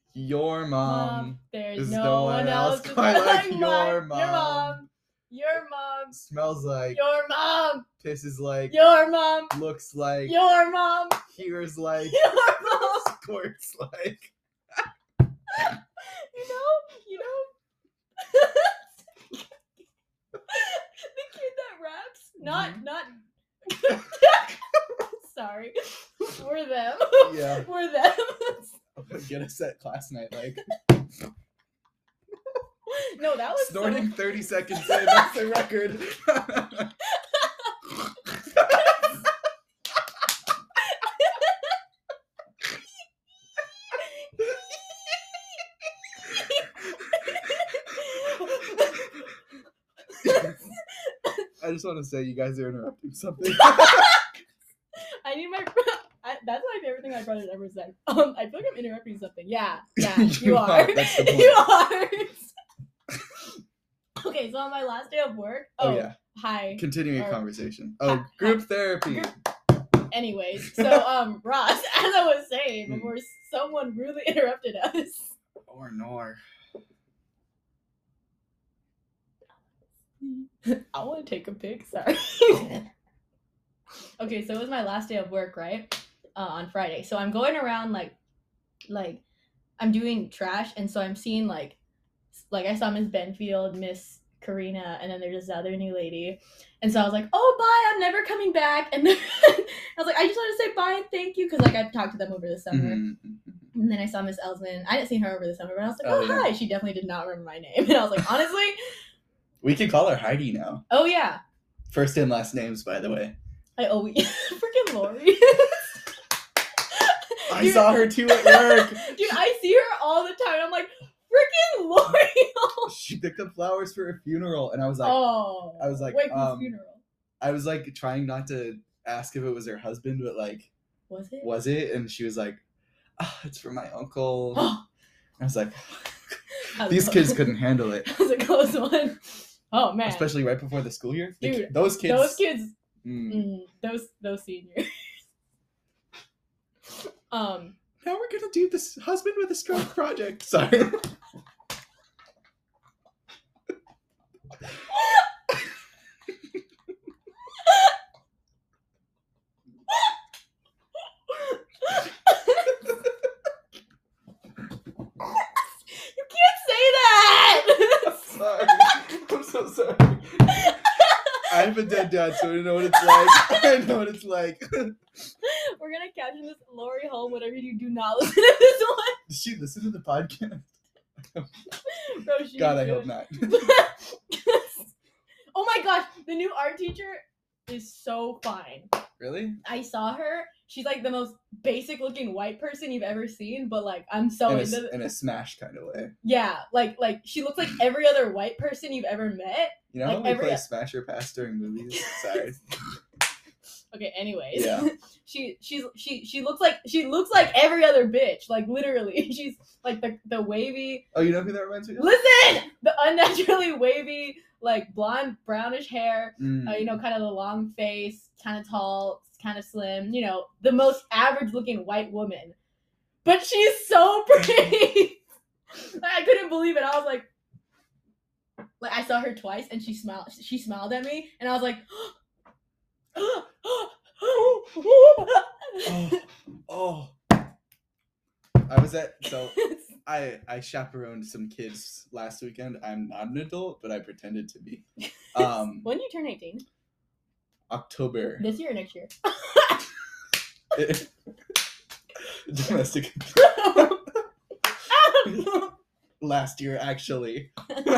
Your mom. There's no one else quite like your mom. Your mom. Your mom. Smells like. Your mom. Pisses like. Your mom. Looks like. Your mom. Hears like. Your mom. Squirts like. You know. The kid that raps. Not. Sorry. We're them. Yeah. We're them. Get us at class night, like. No, that was Snorting 30 seconds in, that's the record. I just want to say you guys are interrupting something. I need my... that's my favorite thing my brother's ever said. I feel like I'm interrupting something. Yeah, you are. That's the point. You are. Okay, so on my last day of work... Oh yeah. Hi. Continuing conversation. Oh, group therapy. Anyways, so, Ross, as I was saying, before someone rudely interrupted us... Or nor. I want to take a pic, sorry. Okay, so it was my last day of work, right? On Friday. So I'm going around like I'm doing trash, and so I'm seeing like I saw Miss Benfield, Miss Karina, and then there's this other new lady. And so I was like, oh, bye, I'm never coming back. And then I was like, I just want to say bye and thank you, because like I talked to them over the summer. Mm-hmm. And then I saw Miss Elsman. I didn't see her over the summer, but I was like, hi. She definitely did not remember my name. And I was like, honestly, we could call her Heidi now. Oh yeah. First and last names, by the way. Freaking Lori. I saw her too at work. Dude, I see her all the time. I'm like, freaking Lori. She picked up flowers for a funeral, and I was like, wait, whose funeral? I was like trying not to ask if it was her husband, but like, was it? And she was like, it's for my uncle. I was like, these kids couldn't handle it. That was a close one. Oh man. Especially right before the school year. Dude, those kids. Those seniors. Now we're gonna do this husband with a stroke project. Sorry. I'm so sorry. I'm a dead dad, so I know what it's like. I know what it's like. We're gonna caption this Lori Home. Whatever you do not listen to this one. Does she listen to the podcast? Bro, God, I hope not. Oh my gosh, the new art teacher is so fine. Really? I saw her. She's like the most basic looking white person you've ever seen, but like I'm so in a smash kind of way. Yeah, like she looks like every other white person you've ever met. You know how we play Smash or Pass during movies? Sorry. Okay, anyways. Yeah. She looks like every other bitch. Like literally. She's like the wavy. Oh, you know who that reminds me of? Listen! The unnaturally wavy, like blonde, brownish hair, you know, kind of the long face, kind of tall, kind of slim, you know, the most average looking white woman. But she's so pretty. I couldn't believe it. I was like I saw her twice and she smiled at me and I was like oh. I was I chaperoned some kids last weekend. I'm not an adult, but I pretended to be. When do you turn 18? October. This year or next year? Domestic. Last year, actually.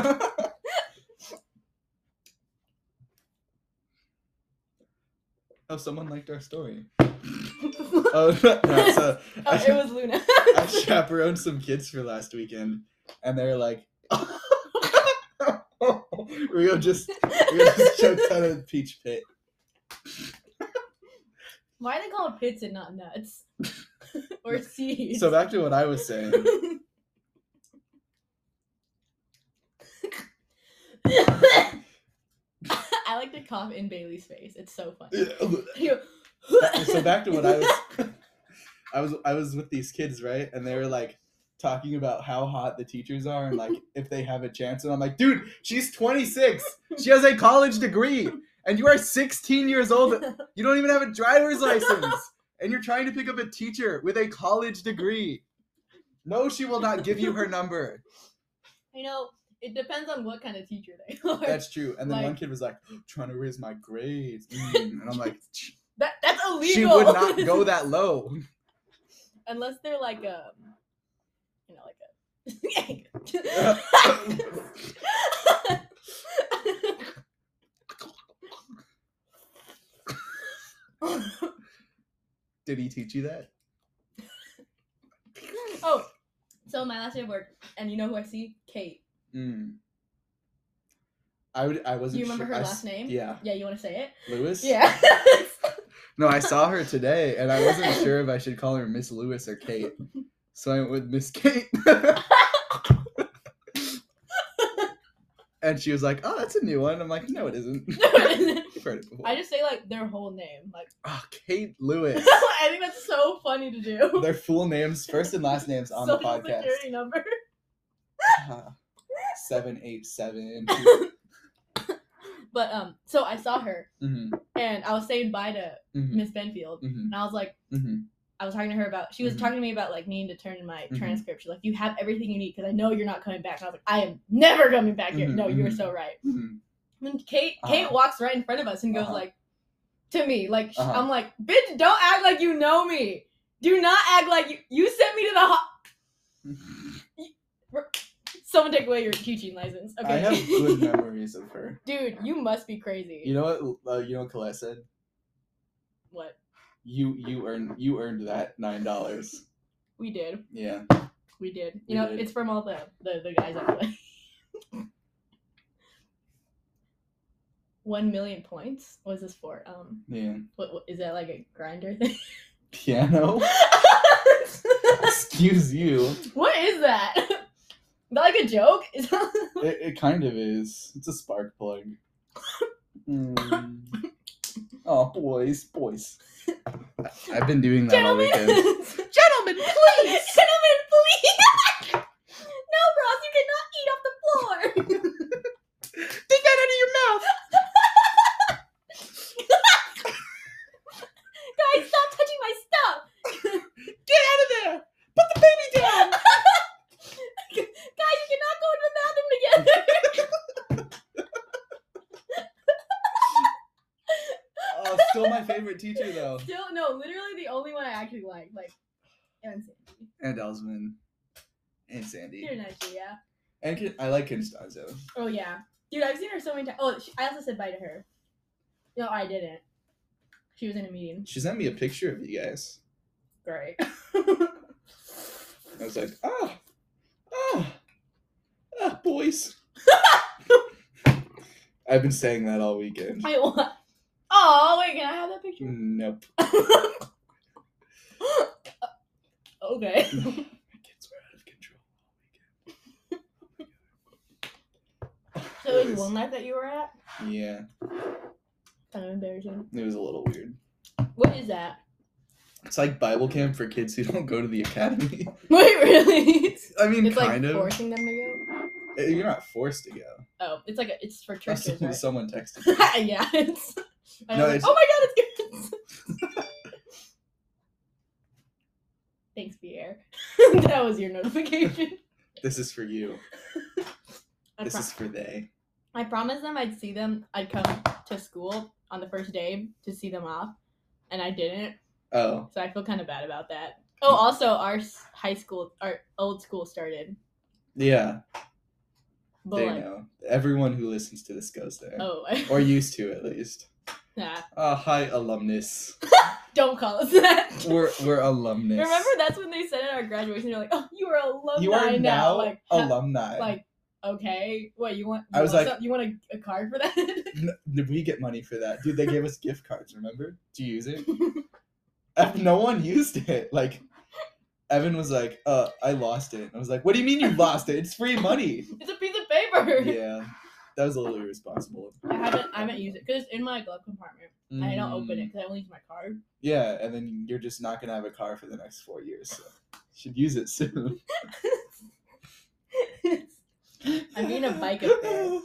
Oh, someone liked our story. It was Luna. I chaperoned some kids for last weekend, and they're like, Rio just choked out a peach pit. Why are they called pits and not nuts? Or seeds? So back to what I was saying. I like to cough in Bailey's face. It's so funny. So back to what I was with these kids, right? And they were like talking about how hot the teachers are and like if they have a chance. And I'm like, dude, she's 26. She has a college degree. And you are 16 years old. You don't even have a driver's license. And you're trying to pick up a teacher with a college degree. No, she will not give you her number. You know, it depends on what kind of teacher they are. That's true. And then like, one kid was like, trying to raise my grades. And I'm like, that's illegal. She would not go that low. Unless they're like Did he teach you that? Oh, so my last day of work, and you know who I see? Kate. I wasn't. Do you remember her last name? Yeah. Yeah, you want to say it? Lewis? Yeah. No, I saw her today, and I wasn't sure if I should call her Miss Lewis or Kate. So I went with Miss Kate. And she was like, "Oh, that's a new one." I'm like, "No, it isn't." You've heard it before. I just say like their whole name, like. Oh, Kate Lewis. I think that's so funny to do. Their full names, first and last names on the podcast. Social security number. 787. But so I saw her, and I was saying bye to Miss Benfield, and I was like, I was talking to her about. She was talking to me about like needing to turn in my transcript. She's like, "You have everything you need because I know you're not coming back." And I was like, "I am never coming back here." No, you were so right. And then Kate walks right in front of us and goes like, to me, like I'm like, "Bitch, don't act like you know me. Do not act like you sent me to the Someone take away your teaching license." Okay. I have good memories of her. Dude, you must be crazy. You know what? You know what Colette said? What? You earned that $9. We did. Yeah. We did. You know, it's from all the guys I play. 1 million points. What is this for? Yeah. What is that, like a grinder thing? Piano. Excuse you. What is that? Is that like a joke? It kind of is. It's a spark plug. Oh, boys. I've been doing that all weekend. Gentlemen, please! Gentlemen, please! No, Ross, you cannot eat off the floor! Take that out of your mouth! Guys, stop touching my stuff! Get out of there! Put the baby down! Guys, you cannot go into the bathroom together! Still my favorite teacher, though. Still, no, literally the only one I actually like, and Sandy. And Elsman. And Sandy. You're nice, yeah. And I like Constanzo. Oh, yeah. Dude, I've seen her so many times. Oh, I also said bye to her. No, I didn't. She was in a meeting. She sent me a picture of you guys. Great. I was like, boys. I've been saying that all weekend. Oh, wait, can I have that picture? Nope. Okay. My kids were out of control all weekend. So it was one night that you were at? Yeah. Kind of embarrassing. It was a little weird. What is that? It's like Bible camp for kids who don't go to the academy. Wait, really? I mean, it's kind like of. forcing them to go? You're not forced to go. Oh, it's like it's for churches, right? Someone texted me. Yeah, it's... No, it's... Oh my god, it's good. Thanks, Pierre. That was your notification. This is for you. This is for they. I promised them I'd see them. I'd come to school on the first day to see them off, and I didn't. Oh. So I feel kind of bad about that. Oh, also, our old school started. Yeah. But they know. Everyone who listens to this goes there. Oh. Or used to, at least. Yeah. Hi, alumnus. Don't call us that. We're alumnus. Remember, that's when they said at our graduation, they're like, "Oh, you are alumni You are now like, alumni." Like, okay, what you want? You want a card for that? Did we get money for that, dude? They gave us gift cards. Remember? Did you use it? No one used it. Like, Evan was like, I lost it. And I was like, what do you mean you lost it? It's free money. It's a piece of paper. Yeah. That was a little irresponsible. I haven't used it because it's in my glove compartment. And I don't open it because I only use my card. Yeah, and then you're just not going to have a car for the next 4 years. So you should use it soon. I'm getting a bike up there.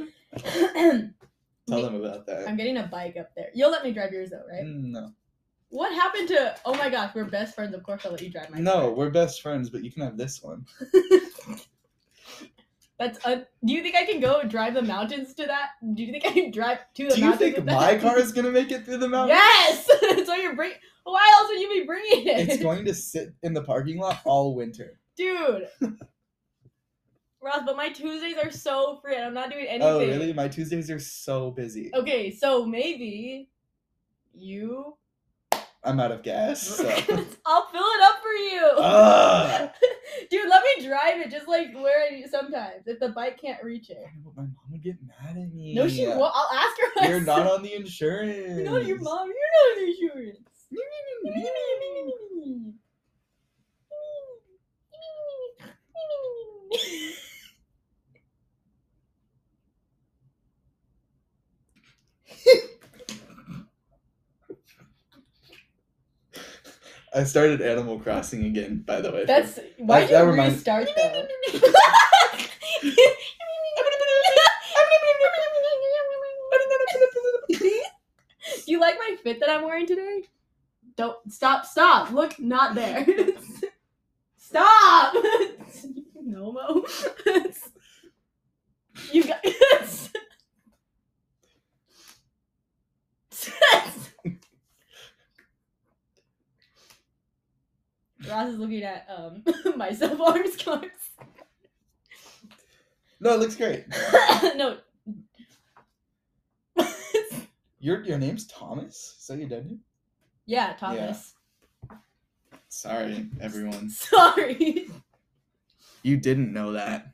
Tell them about that. I'm getting a bike up there. You'll let me drive yours though, right? No. What happened to? Oh my gosh, we're best friends. Of course, I'll let you drive my. No, we're best friends, but you can have this one. That's. Do you think I can go drive the mountains to that? Do you think I can drive to the mountains? Do you think my car is gonna make it through the mountains? Yes. So you're bringing. Why else would you be bringing it? It's going to sit in the parking lot all winter. Dude. Ross, but my Tuesdays are so free and I'm not doing anything. Oh, really? My Tuesdays are so busy. Okay, so maybe you... I'm out of gas, so... I'll fill it up for you! Dude, let me drive it just like where I sometimes, if the bike can't reach it. But my mom would get mad at me. No, she won't. I'll ask her myself. You're not on the insurance. No, your mom, you're not on the insurance. I started Animal Crossing again, by the way. That's why did you restart though? Do you like my fit that I'm wearing today? Don't stop. Look, not there. Stop. No mo. You guys. Ross is looking at my self-arms cards. No, it looks great. No. Your name's Thomas? Is that your dad name? Yeah, Thomas. Yeah. Sorry, everyone. Sorry. You didn't know that.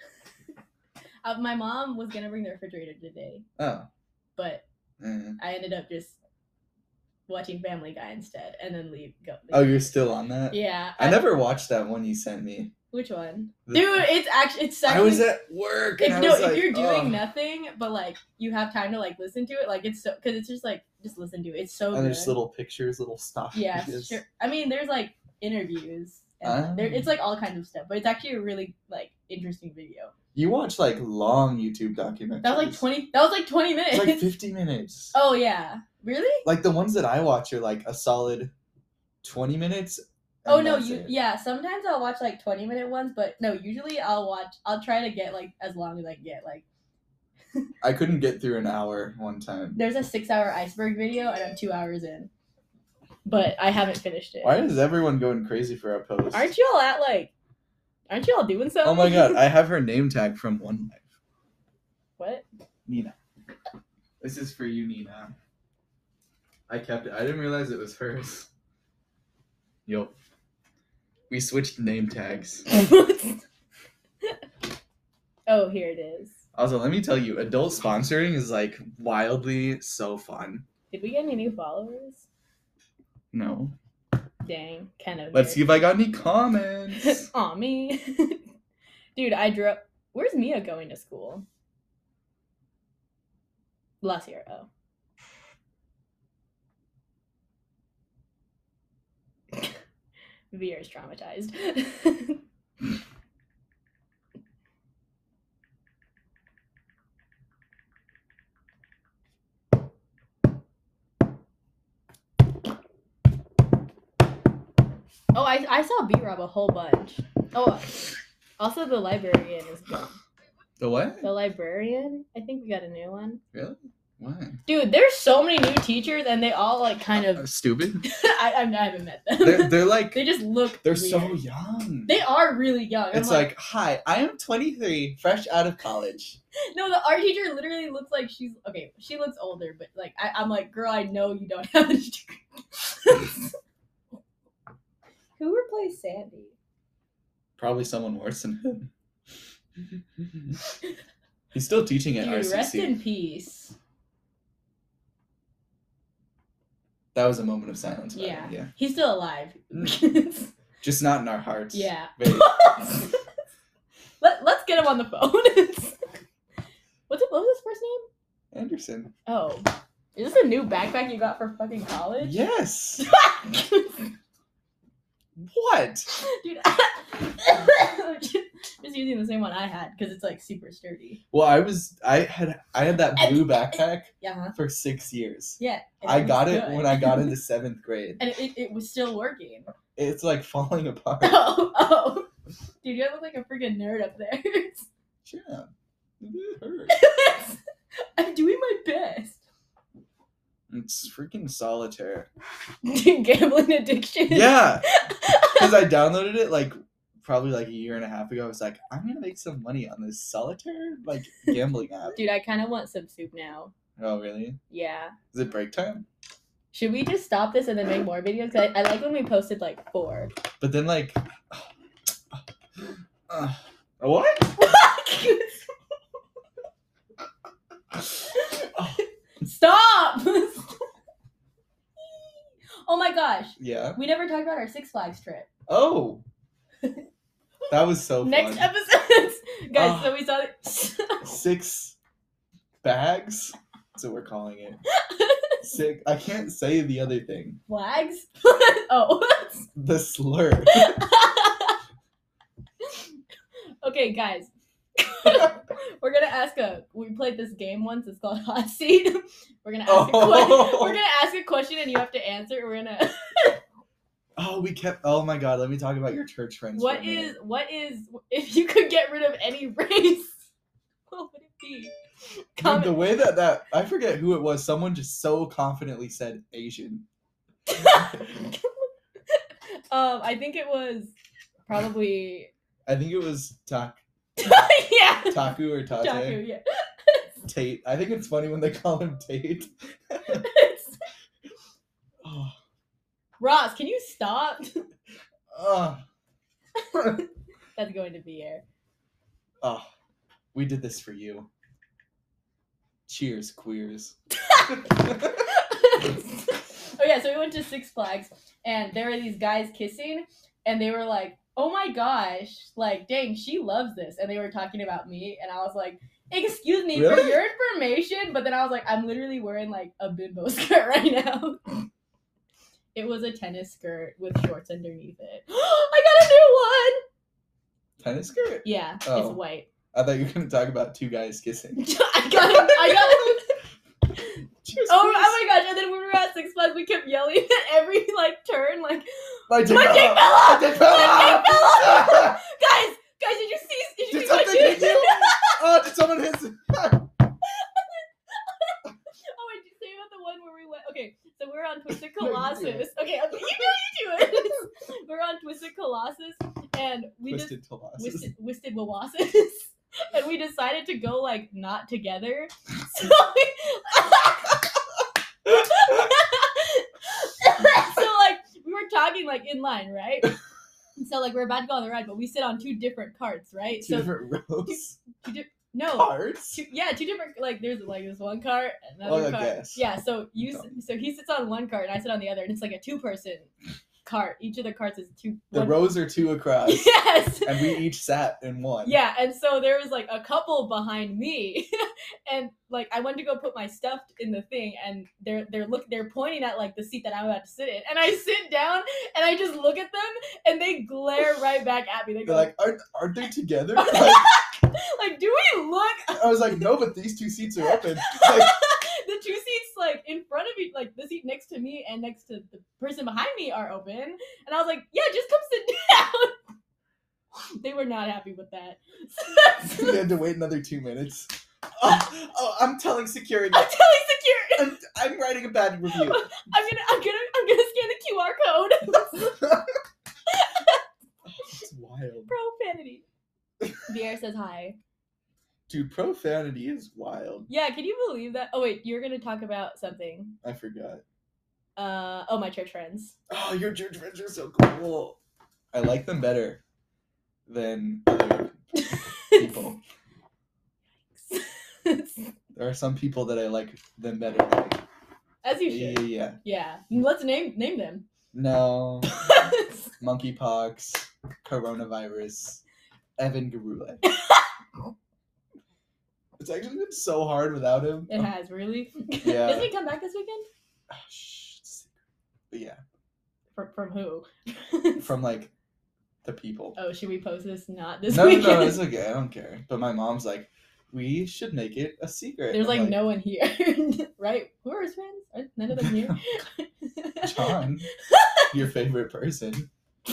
My mom was gonna bring the refrigerator today. Oh. But I ended up just watching Family Guy instead, and then leave. Oh, you're still on that? Yeah. I never watched that one you sent me. Which one? Dude, it's second. I was at work. And if you're doing nothing, but like you have time to like listen to it, like it's so because it's just like just listen to it. It's so. And good. there's little pictures, little stuff. Yeah, sure. I mean, there's like interviews. And it's like all kinds of stuff, but it's actually a really like interesting video. You watch like long YouTube documentaries. That was like 20 minutes. It's like 50 minutes. Oh yeah, really? Like the ones that I watch are like a solid 20 minutes. Oh no, sometimes I'll watch like 20-minute ones, but no, usually I'll try to get like as long as I can get. Like I couldn't get through an hour one time. There's a 6-hour iceberg video and I'm 2 hours in. But I haven't finished it. Why is everyone going crazy for our post? Aren't you all doing something? Oh my god, I have her name tag from One Life. What? Nina. This is for you, Nina. I kept it. I didn't realize it was hers. Yo. We switched name tags. Oh, here it is. Also, let me tell you, adult sponsoring is like wildly so fun. Did we get any new followers? No. Dang, kind of. Let's see if I got any comments. Aw, me. Dude, where's Mia going to school? Last year, oh. Veer is traumatized. Oh, I saw B-Rob a whole bunch. Oh, also the librarian is good. The what? The librarian. I think we got a new one. Really? Why? Dude, there's so many new teachers, and they all like kind of stupid. I haven't met them. They're like they just look. They're weird. So young. They are really young. It's like, hi, I am 23, fresh out of college. No, the art teacher literally looks like she's okay. She looks older, but like I'm like, girl, I know you don't have a degree. Who replaced Sandy? Probably someone worse than him. He's still teaching at RCC. Rest in peace. That was a moment of silence. Yeah. He's still alive. Just not in our hearts. Yeah. Let's get him on the phone. What was his first name? Anderson. Oh. Is this a new backpack you got for fucking college? Yes. What? Dude, just using the same one I had because it's like super sturdy. Well, I had that blue backpack for 6 years. Yeah. I got it when I got into 7th grade. And it was still working. It's like falling apart. Oh. Dude, you look like a freaking nerd up there. Yeah. It hurts. I'm doing my best. It's freaking solitaire. Gambling addiction. Yeah. Because I downloaded it like probably like a year and a half ago. I was like, I'm gonna make some money on this solitaire like gambling app. Dude, I kind of want some soup now. Oh really? Yeah. Is it break time? Should we just stop this and then make more videos? I like when we posted like 4. But then like, what? Stop! Oh my gosh. Yeah. We never talked about our Six Flags trip. Oh. That was so Next fun. episode. Guys, so we saw it. 6 bags? That's what we're calling it. Sick. I can't say the other thing. Flags? Oh. The slur. Okay, guys. We're gonna ask we played this game once, it's called Hot Seat. We're gonna ask a question and you have to answer. We're gonna Oh my god, let me talk about your church friends. What is if you could get rid of any race, what would it be? Dude, the way that I forget who it was, someone just so confidently said Asian. I think it was probably yeah. Taku or Tate. Taku, yeah. Tate. I think it's funny when they call him Tate. Oh. Ross, can you stop? That's going to be air. Oh, we did this for you. Cheers, queers. Oh yeah, so we went to Six Flags, and there were these guys kissing, and they were like, oh my gosh, like, dang, she loves this. And they were talking about me, and I was like, excuse me, really? For your information, but then I was like, I'm literally wearing, like, a bimbo skirt right now. It was a tennis skirt with shorts underneath it. I got a new one! Tennis skirt? Yeah, It's white. I thought you were going to talk about 2 guys kissing. I got it. Oh my gosh, and then when we were at Six Flags, we kept yelling at every, like, turn, like, my dick fell off! My dick fell off! Guys, did you see my dick? Did someone hit you? Oh, wait, did you say about the one where we went? Okay, so we're on Twisted Colossus. No, okay, you do it. We're on Twisted Colossus, and we Twisted Colossus, and we decided to go, like, not together. So like, we were talking, like, in line, right? So, like, we're about to go on the ride, but we sit on 2 different carts, right? Two different rows? No. Carts? 2 different, like, there's, like, this one cart, another cart. Guess. Yeah, so he sits on one cart, and I sit on the other, and it's, like, a 2-person cart. Each of the carts is 2. The rows are 2 across. Yes! And we each sat in one. Yeah, and so there was, like, a couple behind me, and, like, I went to go put my stuff in the thing, and they're pointing at, like, the seat that I'm about to sit in, and I sit down, and I just look at them, and they glare right back at me. They're like, aren't they together? Like, do we look? I was like, no, but these 2 seats are open. Like, the 2 seats, like, in front of me, like, the seat next to me and next to the person behind me are open. And I was like, yeah, just come sit down. They were not happy with that. They had to wait another 2 minutes. Oh, I'm telling security. I'm writing a bad review. I'm gonna scan the QR code. It's wild. Profanity. Pierre says hi. Dude, profanity is wild. Yeah, can you believe that? Oh wait, you're gonna talk about something. I forgot. My church friends. Oh, your church friends are so cool. I like them better than other people. There are some people that I like them better than. As you should. Yeah. Let's name them. No. Monkeypox, coronavirus, Evan Garule. It's actually been so hard without him. It has, really? Yeah. Doesn't he come back this weekend? But yeah. From who? From, like, The people. Oh, should we post this? Not this No, weekend? No, it's okay. I don't care. But my mom's like, we should make it a secret. There's like no one here, right? Who are his friends? Are none of them here? John, your favorite person.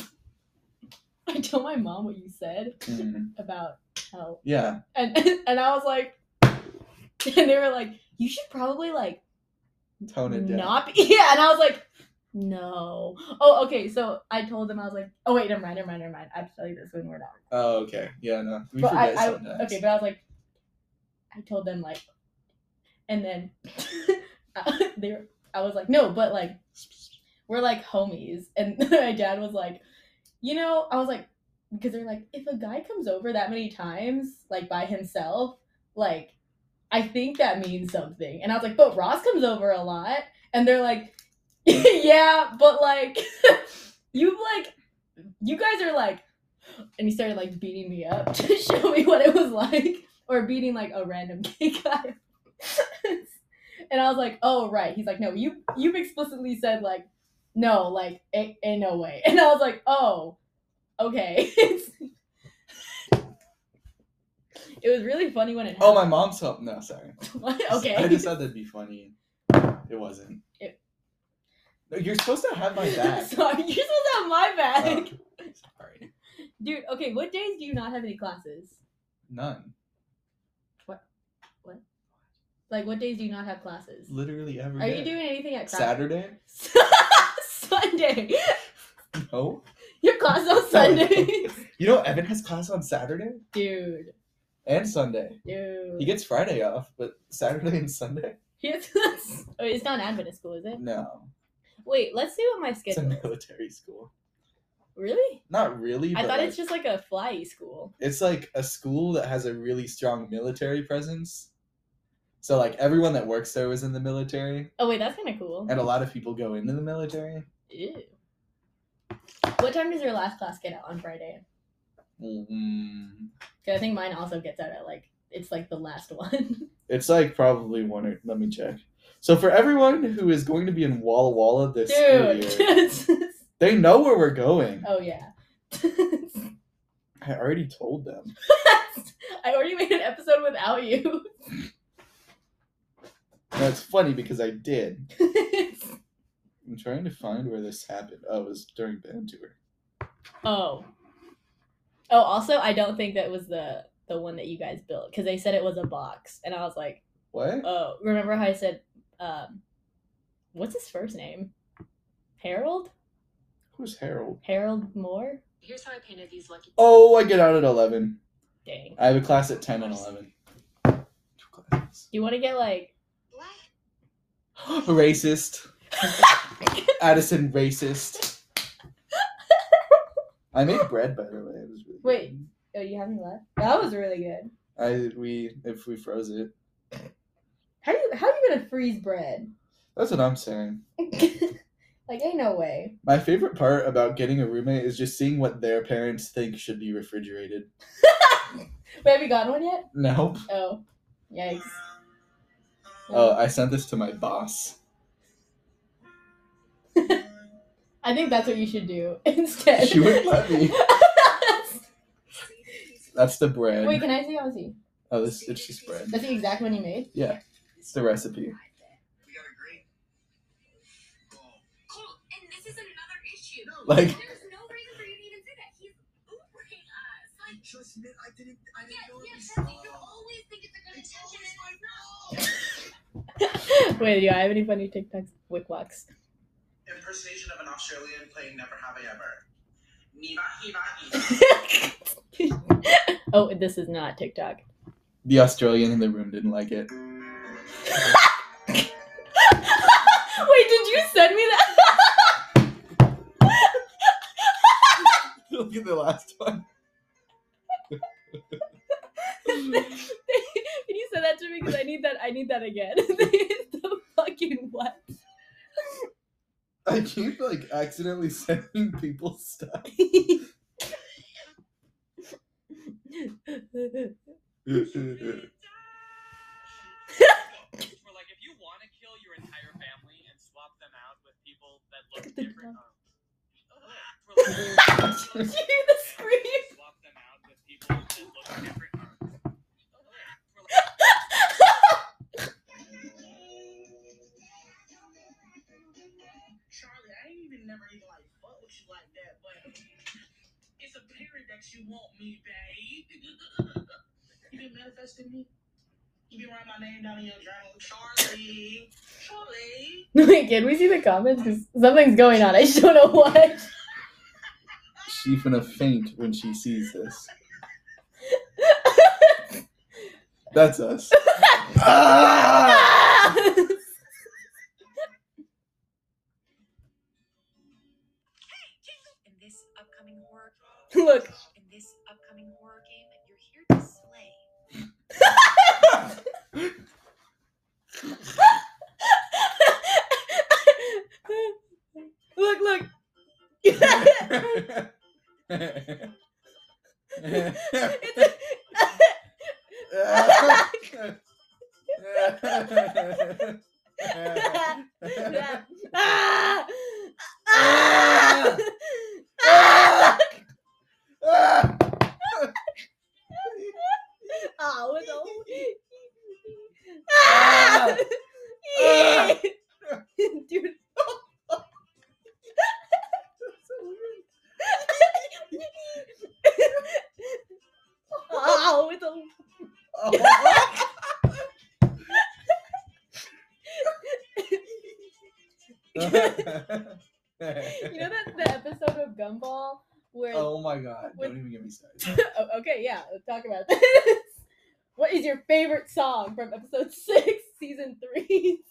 I told my mom what you said about how. Yeah. And I was like, and they were like, you should probably like tone it down. Not be, yeah, and I was like, no. Oh, okay. So I told them, I was like, oh wait, never mind. I have to tell you this when we're done. Oh, okay. Yeah, no. We but forget sometimes. Okay, but I was like, I told them like, and then I was like, no, but like, we're like homies, and my dad was like, I was like, because they're like, if a guy comes over that many times, like by himself, like, I think that means something. And I was like, but Ross comes over a lot, and they're like, yeah, but like, you guys are like, and he started like beating me up to show me what it was like, or beating like a random gay guy. And I was like, oh right. He's like, no, you've explicitly said like, no, like ain't no way. And I was like, oh, okay. It was really funny when it happened. Oh, my mom's help. No, sorry. What? Okay. I just thought that'd be funny. It wasn't. No, you're supposed to have my back. Sorry, you're supposed to have my back. Oh, sorry. Dude, okay, what days do you not have any classes? None. What? Like, what days do you not have classes? Literally every day. day. Are you doing anything at class? Saturday? Sunday. No. Your class on Sunday. You know Evan has class on Saturday? Dude. And Sunday. Dude. He gets Friday off, but Saturday and Sunday? It's not an Adventist school, is it? No. Wait, let's see what my schedule is. It's a military school. Really? Not really. I thought it's just like a fly school. It's like a school that has a really strong military presence. So like everyone that works there was in the military. Oh wait, that's kind of cool. And a lot of people go into the military. Ew. What time does your last class get out on Friday? Because I think mine also gets out at like, it's like the last one. It's like probably one or, let me check. So for everyone who is going to be in Walla Walla this school year, they know where we're going. Oh yeah. I already told them. I already made an episode without you. That's funny because I did. I'm trying to find where this happened. Oh, it was during band tour. Oh, also, I don't think that was the one that you guys built, because they said it was a box, and I was like, what? Oh, remember how I said, what's his first name? Harold? Who's Harold? Harold Moore? Here's how I painted these lucky. Oh, I get out at 11. Dang. I have a class at 10 and 11. 2 classes. Do you want to get like... Racist. Addison racist. I made bread, by the way. It was really Wait. good. Oh, you have any left? That was really good. If we froze it. How you gonna freeze bread? That's what I'm saying. Like, ain't no way. My favorite part about getting a roommate is just seeing what their parents think should be refrigerated. Wait, have you gotten one yet? Nope. Oh. Yikes. Oh, I sent this to my boss. I think that's what you should do instead. She wouldn't let me. That's the bread. Wait, can I see? I want to see. Oh, it's just bread. That's the exact one you made? Yeah. It's the recipe. We got a great. Cool. And this is another issue. Like. There's no reason for you to even say that. He's Ubering us. Like. Just admit I didn't know it was. You always think it's a good intention. Wait, do I have any funny TikToks? Wickwalks. Impersonation of an Australian playing Never Have I Ever. Niva hiva hiva. Oh, this is not TikTok. The Australian in the room didn't like it. Wait, did you send me that? Look at the last one. Can you send that to me? Because I need that again. The fucking what? I keep like accidentally sending people stuff. For like, if you want to kill your entire family and swap them out with people that look different. Did you hear the Swap them out with people that look different. Charlie, I ain't never even like fuck with you like that, but it's apparent that you want me, babe. You been manifesting me? You been writing my name down in your journal, Charlie. Charlie. Wait, can we see the comments? Because something's going on. I just don't know what. She's gonna faint when she sees this. That's us. Ah! In this upcoming horror Look. in this upcoming horror game, you're here to slay. Look. Dude. Oh, with a... You know that the episode of Gumball where Oh my god, when- don't even get me started. Oh, okay, yeah, let's talk about this. What is your favorite song from episode 6, season 3?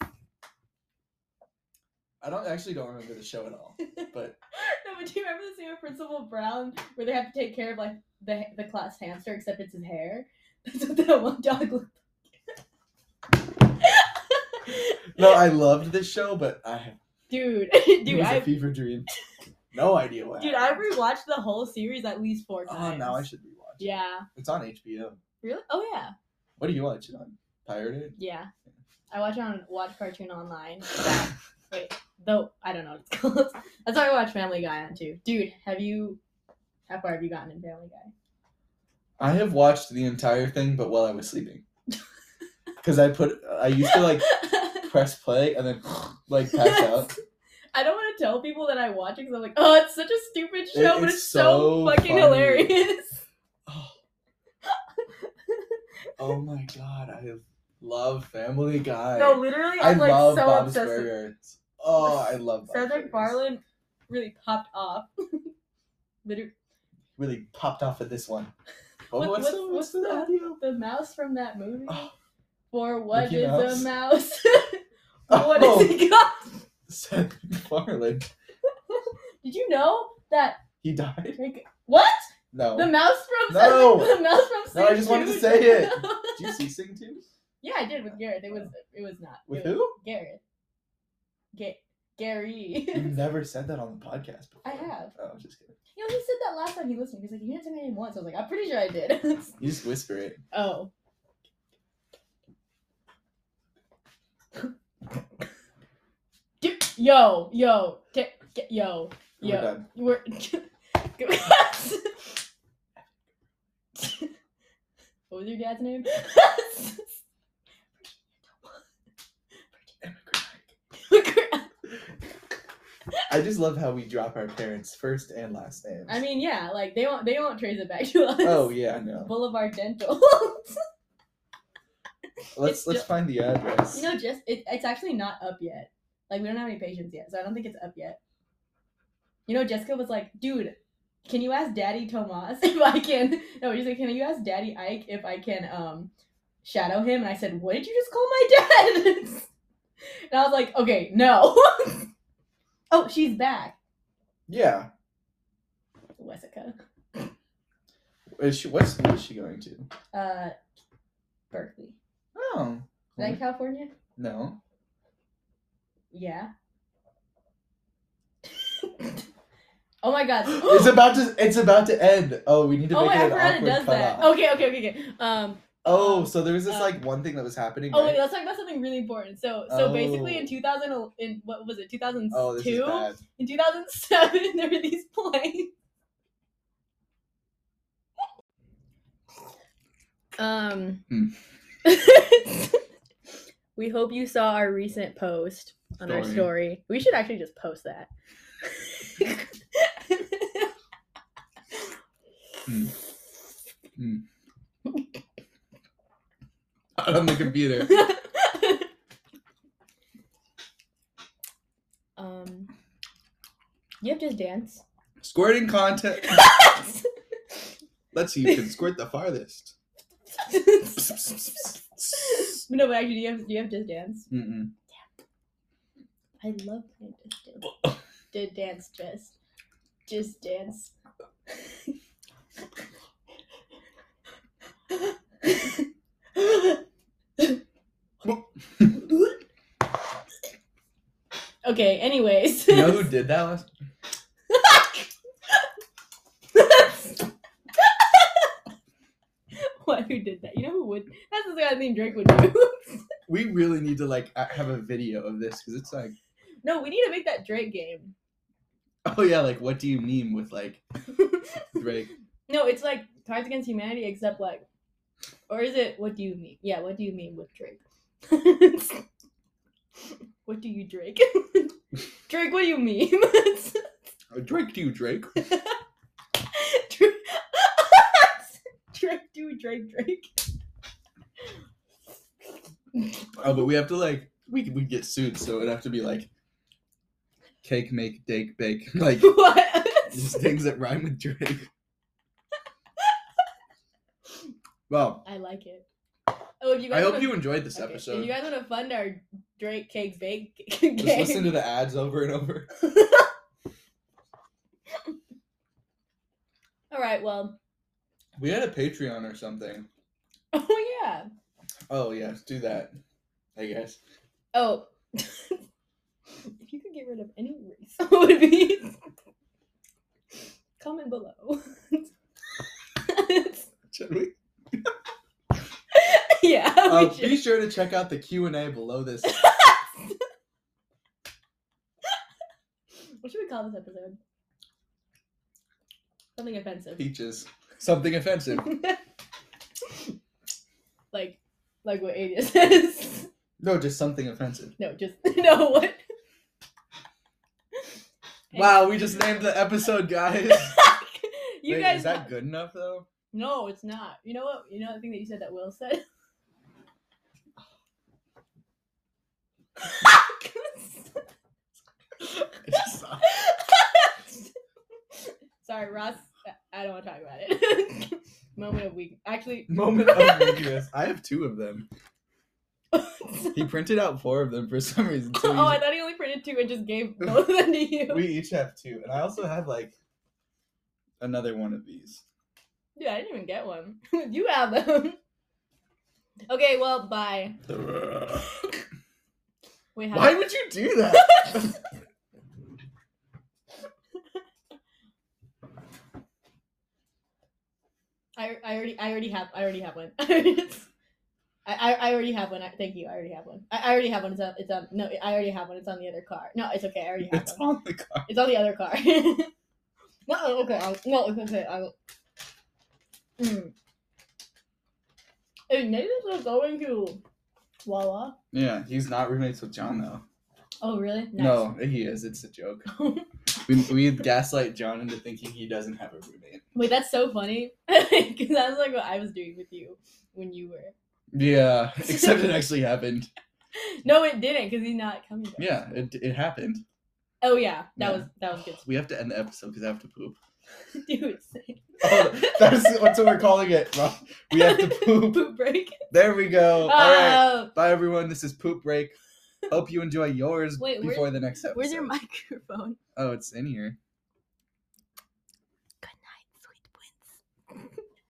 I don't remember the show at all. But No, but do you remember the scene with Principal Brown where they have to take care of like the class hamster, except it's his hair? That's what that one dog looked like. no, I loved this show, but Dude, it was I a fever dream. No idea what. Dude, I happened. rewatched the whole series at least 4 Oh, times. now I should rewatch. it. Yeah. It's on HBO. Really? Oh yeah. What do you watch it on? Pirated? Yeah. I watch it on Watch Cartoon Online. Wait, though I don't know what it's called. That's why I watch Family Guy on too. Dude, how far have you gotten in Family Guy? I have watched the entire thing, but while I was sleeping. Because I used to like press play and then like pass out. I don't want to tell people that I watch it because I'm like, oh, it's such a stupid show, but It's it's so fucking funny. hilarious. Oh my god, I love Family Guy. No, literally, I I'm like love so Bob's obsessed with Burgers. Oh, I love Bob's Seth Burgers. MacFarlane really popped off. Literally, Really popped off at this one. What's What's the the- audio? the mouse from that movie. Oh, For what Mickey is Mouse? a mouse? Oh. What is he got? Seth MacFarlane. Did you know that? He died? What? No. The mouse from No. the mouse from Sing No, I just wanted to 2? say it. Did you see Sing 2? Yeah, I did with Garrett. It was not. With it was who? Garrett. Gary. You've never said that on the podcast before. I have. Oh, I'm just kidding. You know, he said that last time he listened. He's like, you didn't say my name once. I was like, I'm pretty sure I did. You just whisper it. Oh. Yo. We're done. We're. What was your dad's name? I just love how we drop our parents' first and last names. I mean, yeah, like they won't trace it back to us. Oh yeah, I know. Boulevard Dental. Let's find the address. You know, it's actually not up yet. Like we don't have any patients yet, so I don't think it's up yet. You know, Jessica was like, "Dude, can you ask Daddy Tomas if I can?" No, she's like, "Can you ask Daddy Ike if I can shadow him?" And I said, "What did you just call my dad?" And I was like, "Okay, no." Oh, she's back. Yeah. Jessica. What school is she going to? Berkeley. Oh. Is that in California? No. Yeah. Oh my god. It's about to end. Oh, we need to Oh make wait, I it an forgot it awkward does that. cutoff. Okay. Oh, so there was this like one thing that was happening. Oh right? wait, let's talk about something really important. So basically in 2002? Oh, this is bad. In 2007 there were these planes. We hope you saw our recent post on our story. We should actually just post that. On the computer. You have Just Dance. Squirting content. Let's see who can squirt the farthest. No, but actually, do you have Just Dance? Mm-mm. I love playing Just Dance. Just Dance. Okay, anyways. You know who did that last? What? Who did that? You know who would? That's the kind of thing Drake would do. We really need to like have a video of this because it's like. No, we need to make that Drake game. Oh yeah, like what do you mean with like Drake? No, it's like Cards Against Humanity, except like, or is it what do you mean? Yeah, what do you mean with Drake? What do you Drake? Drake, what do you mean? Drake, do you Drake? Drake, do Drake. Oh, but we have to like we get sued, so it'd have to be like cake, make, dake, bake, like what? Just things that rhyme with Drake. Well, I like it. Oh, if you guys I hope you enjoyed this episode. If you guys want to fund our Drake cake bake game, just listen to the ads over and over. All right, well. We had a Patreon or something. Oh yeah. Oh yeah, let's do that. I guess. Oh. If you could get rid of any race, what would it be? Comment below. Should we? Yeah. Be sure to check out the Q&A below this. What should we call this episode? Something offensive. Peaches. Something offensive. like what Adia says. No, just something offensive. No, what? Wow, we just named the episode, guys. Wait, is that good enough though? No, it's not. You know what? You know the thing that you said that Will said? Sorry, Ross. I don't want to talk about it. Moment of weakness. Actually. Moment of weakness. I have 2 of them. He printed out 4 of them for some reason. So I thought he only printed 2 and just gave both of them to you. We each have 2. And I also have like another one of these. Yeah, I didn't even get one. You have them. Okay, well, bye. Why would you do that? I already have one. I already have one. Thank you. I already have one. I already have one. It's on. No, I already have one. It's on the other car. No, it's okay. I already have it's one. On the car. It's on the other car. No, okay. No, it's okay. Hey, Nathan's going to Wawa. Yeah, he's not roommates with John though. Oh, really? Nice. No, he is. It's a joke. we gaslight John into thinking he doesn't have a roommate. Wait, that's so funny. Because that's like what I was doing with you when you were. Yeah, except it actually happened. No, it didn't, because he's not coming back. Yeah, it happened. Oh yeah, that was good. We have to end the episode because I have to poop. Dude, same. Oh, that's what we're calling it. Well, we have to poop. Poop break. There we go. All right. Bye everyone. This is Poop Break. Hope you enjoy yours before the next episode. Where's your microphone? Oh, it's in here.